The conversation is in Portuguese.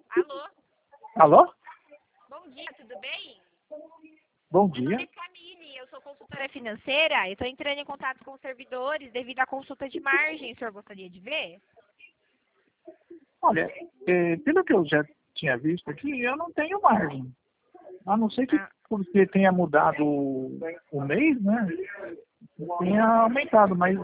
Alô? Alô? Bom dia, tudo bem? Bom Meu nome dia. é Camille, eu sou consultora financeira e estou entrando em contato com os servidores devido à consulta de margem. O senhor gostaria de ver? Olha, pelo que eu já tinha visto aqui, eu não tenho margem. A não ser que Ah, porque tenha mudado o mês, né? Tenha aumentado, mas